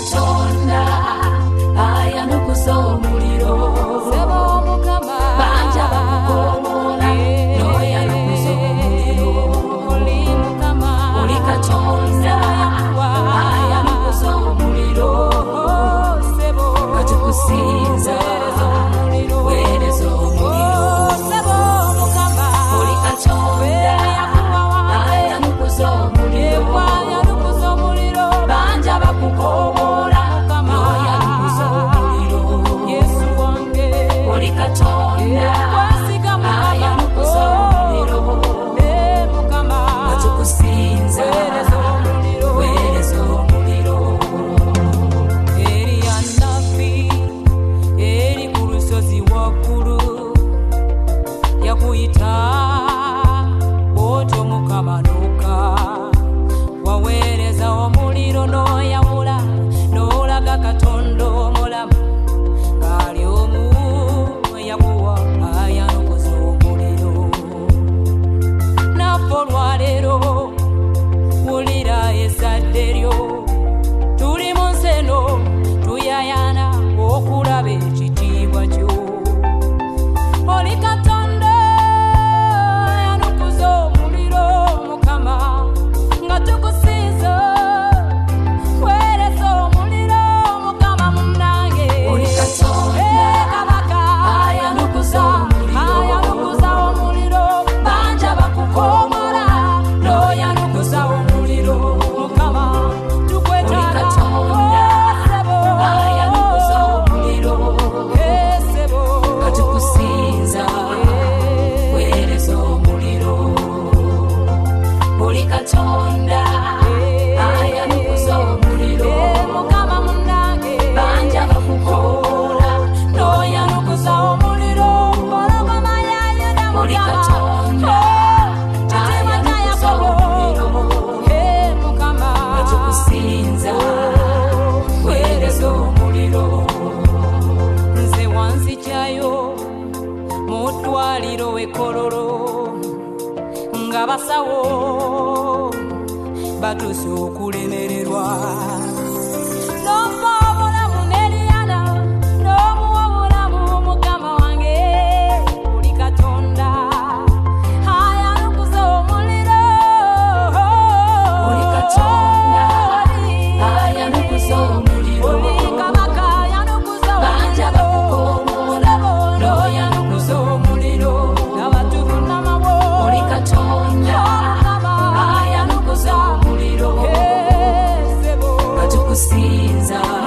Katonda ayanukuza omuliro sebo mukama banja bakukomola n'oyanukuza omuliro oli mukama oli Katonda ayanukuza omuliro sebo katukusinza weereza omuliro sebo mukama oli Katonda ayanukuza omuliro yanukuza omuliro banja bakukomola n'oyanukuza omuliro Yesu wange oli Katonda kwasiga mukama ayanukuza omuliro mukama katukusinza weereza omuliro Eliya nnabbi eri ku lusozi waggulu yakuyita bw'otyo mukama n'okka waweereza omuliro n'oyawula n'olaga Katonda omulamu ng'ali omu yakuwa ayanukuza omuliro naffe olwaleero wulira ezzadde lyo tuli mu nseno tuyayana okulaba ekitiibwa kyo oli Katonda ayanukuza omuliro mukama nga tukusinza weereza omuliro mukama munnange oli Katonda kabaka ayanukuza ayanukuza omuliro banja bakukomola n'oyanukuza omuliro mukama tukwetaaga Katonda ayanukuza omuliro sebo katukusinza weereza omuliro oli Katonda ayanukuza omuliro mukama munnange banja bakukomola n'oyanukuza omuliro ologoma ya Yuda oli mukama Katonda kitiibwa kya ayanukuza Yakobo omuliro mukama katukusinza weereza omuliro nze wanzigyayo mu ddwaliro w'ekkololo nga basawo batuuse okulemererwa n'omuwa obulamu n'Eriyana n'omuwa obulamu mukama wange oli Katonda ayanukuza omuliro oli Katonda ayanukuza omuliro oli kabaka ayanukuza banja bakukomola n'oyanukuza omuliro n'abatuvunnamabo oli Katonda ayanukuza omuliro sebo katukusinza